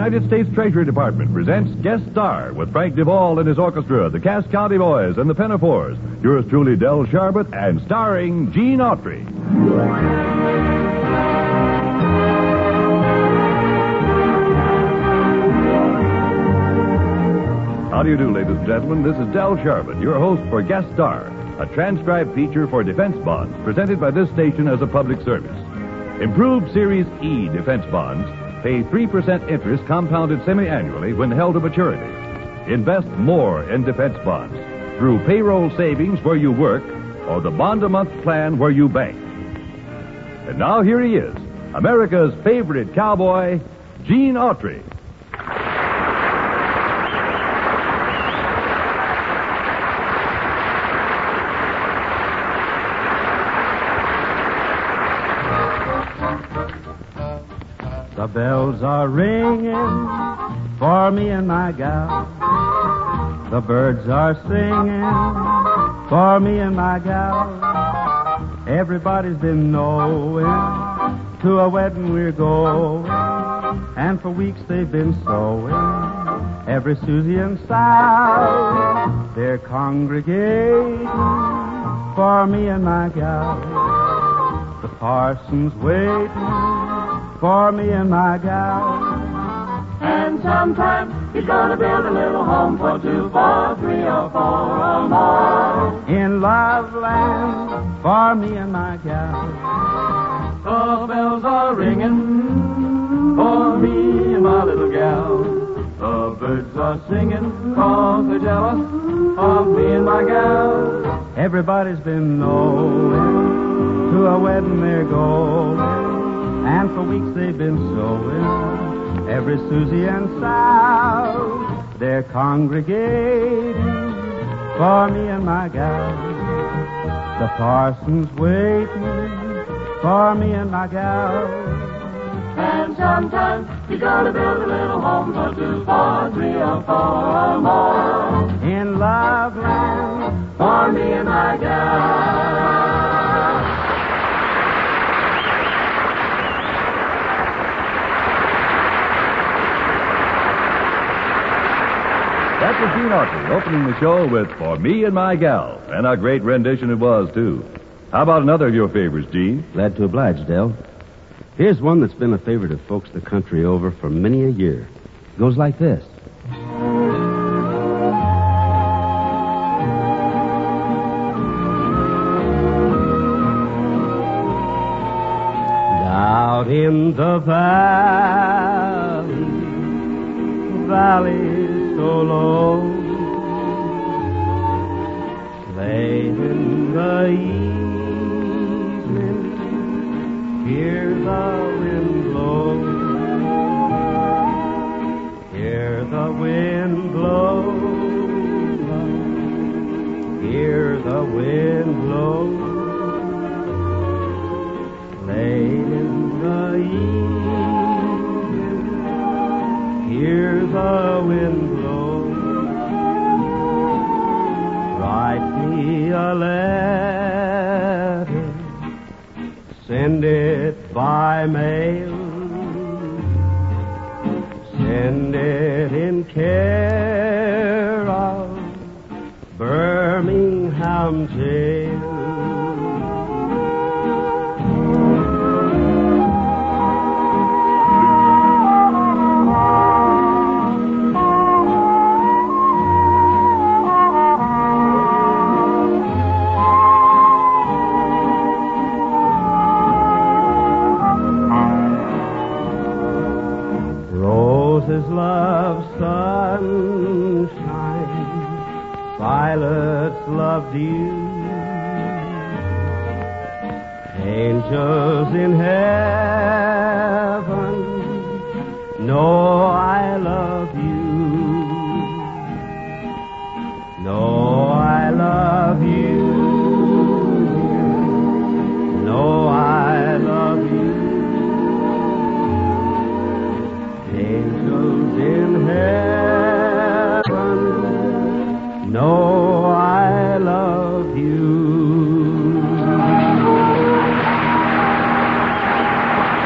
United States Treasury Department presents Guest Star with Frank Duvall and his orchestra, the Cass County Boys and the Pinafores. Yours truly, Del Sharbutt, and starring Gene Autry. How do you do, ladies and gentlemen? This is Del Sharbutt, your host for Guest Star, a transcribed feature for defense bonds presented by this station as a public service. Improved Series E defense bonds pay 3% interest compounded semi-annually when held to maturity. Invest more in defense bonds through payroll savings where you work or the bond-a-month plan where you bank. And now here he is, America's favorite cowboy, Gene Autry. The bells are ringing for me and my gal. The birds are singing for me and my gal. Everybody's been knowing to a wedding we're going, and for weeks they've been sewing. Every Susie and Sal, they're congregating for me and my gal. The parson's waiting for me and my gal. And sometime he's gonna build a little home for 2, 4, 3, or 4 or more. In love land for me and my gal. The bells are ringing for me and my little gal. The birds are singing 'cause they're jealous of me and my gal. Everybody's been knowing to a wedding they're going, and for weeks they've been sewing. Every Susie and Sal, they're congregating for me and my gal. The parson's waiting for me and my gal. And sometimes he's gonna build a little home for 2, 4, 3, or 4 or more. In love land for me and my gal. That was Gene Autry opening the show with For Me and My Gal. And a great rendition it was, too. How about another of your favorites, Gene? Glad to oblige, Del. Here's one that's been a favorite of folks the country over for many a year. It goes like this. Out in the valley so low, late in the evening, hear the wind blow, hear the wind blow, hear the wind blow, late in the evening, hear the wind blow. Write me a letter, send it by mail, send it in care of Birmingham jail. Love sunshine, violets love dew, angels in heaven know I love you, know I love you, know I love you. Angels in heaven know I love you.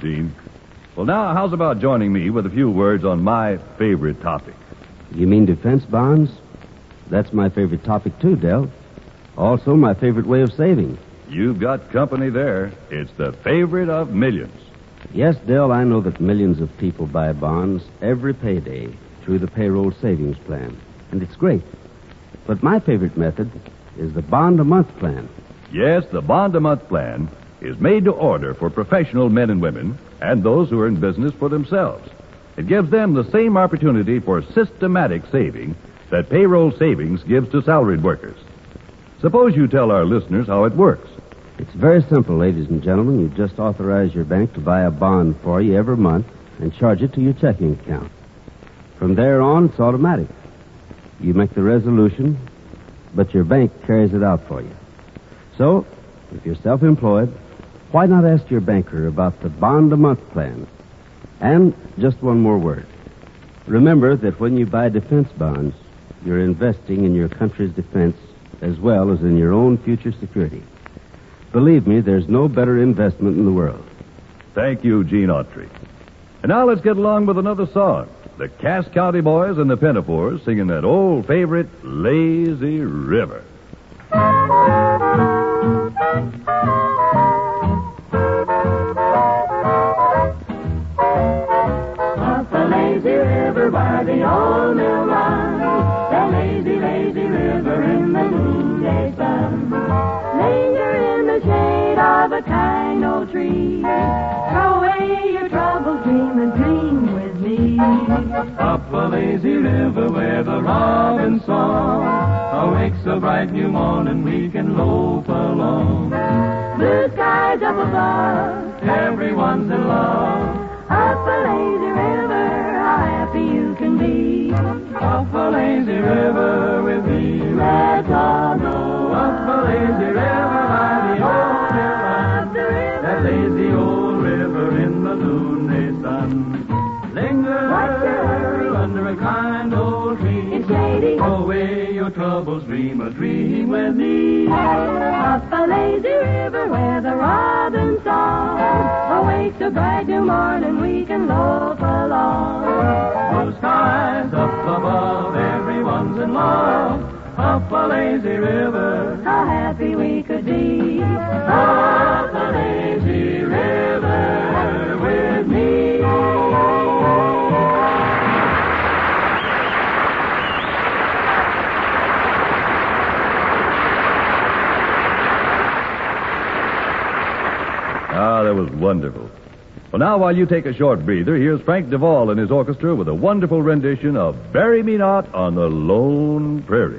Gene. Well, now, how's about joining me with a few words on my favorite topic? You mean defense bonds? That's my favorite topic, too, Del. Also, my favorite way of saving. You've got company there. It's the favorite of millions. Yes, Del, I know that millions of people buy bonds every payday through the payroll savings plan, and it's great. But my favorite method is the bond-a-month plan. Yes, the bond-a-month plan is made to order for professional men and women and those who are in business for themselves. It gives them the same opportunity for systematic saving that payroll savings gives to salaried workers. Suppose you tell our listeners how it works. It's very simple, ladies and gentlemen. You just authorize your bank to buy a bond for you every month and charge it to your checking account. From there on, it's automatic. You make the resolution, but your bank carries it out for you. So, if you're self-employed, why not ask your banker about the bond-a-month plan? And just one more word. Remember that when you buy defense bonds, you're investing in your country's defense as well as in your own future security. Believe me, there's no better investment in the world. Thank you, Gene Autry. And now let's get along with another song. The Cass County Boys and the Pinafores singing that old favorite, Lazy River. Up the lazy river by the old mill run, the lazy, lazy river in the noonday sun. Linger in the shade of a kind old tree. Throw away your troubles, dream and dream with me. Up a lazy river where the robin song awakes a bright new morning, we can loaf along. Blue skies up above, everyone's in love. Up a lazy river, how happy you can be. Up a lazy river with me, let's all go. Up a lazy river by the old river, that lazy old river in the noonday sun. Linger under a kind old tree. It's shady. Throw away your troubles, dream a dream with me. Up a lazy river where the robin song awakes a bright new morning, we can loaf along. Blue skies up above, everyone's in love. Up a lazy river, how happy we could be. Up a lazy river with me. Ah, that was wonderful. Well, now, while you take a short breather, here's Frank Duvall and his orchestra with a wonderful rendition of Bury Me Not on the Lone Prairie.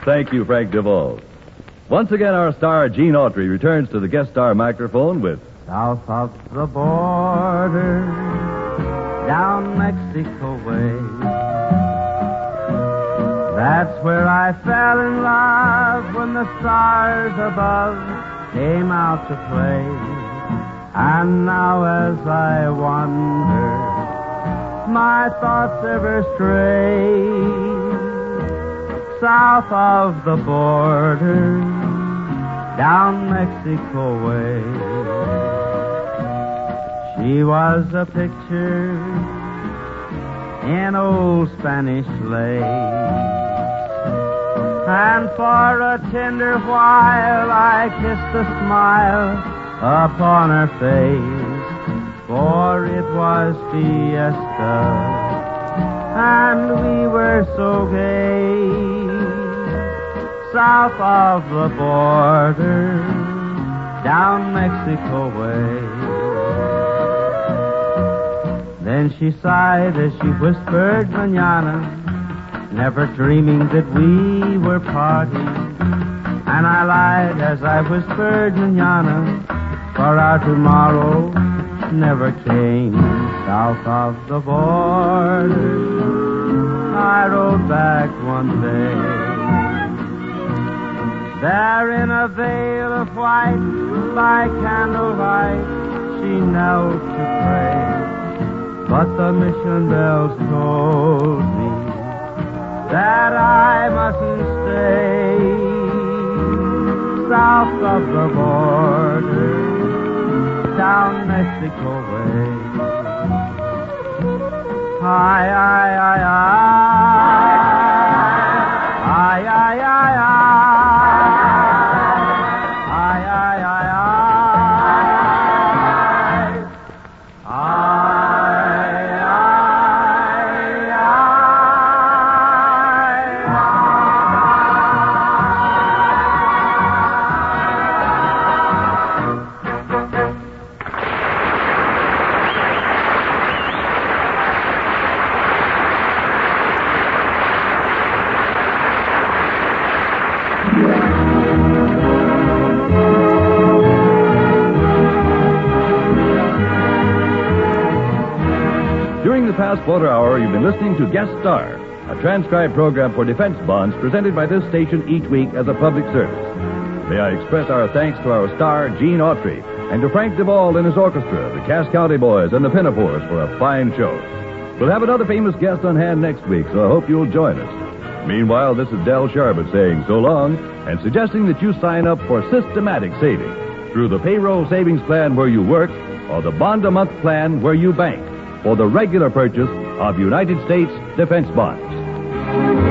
Thank you, Frank Duvall. Once again, our star, Gene Autry, returns to the guest star microphone with South of the border, down Mexico way. That's where I fell in love when the stars above came out to play. And now as I wander, my thoughts ever stray south of the border, down Mexico way. She was a picture in old Spanish lace, and for a tender while I kissed a smile upon her face, for it was fiesta, and we were so gay, south of the border, down Mexico way. Then she sighed as she whispered, "Mañana," never dreaming that we were parting. And I lied as I whispered, "Mañana," for our tomorrow never came. South of the border, I rode back one day. There in a veil of white, by candlelight, she knelt to pray. But the mission bells told me that I mustn't stay south of the border, down Mexico way. Ay, ay, ay, ay, ay, ay, ay, During the past quarter hour, you've been listening to Guest Star, a transcribed program for defense bonds presented by this station each week as a public service. May I express our thanks to our star, Gene Autry, and to Frank Duvall and his orchestra, the Cass County Boys and the Pinafores, for a fine show. We'll have another famous guest on hand next week, so I hope you'll join us. Meanwhile, this is Del Sharbutt saying so long and suggesting that you sign up for systematic saving through the payroll savings plan where you work or the bond-a-month plan where you bank for the regular purchase of United States defense bonds.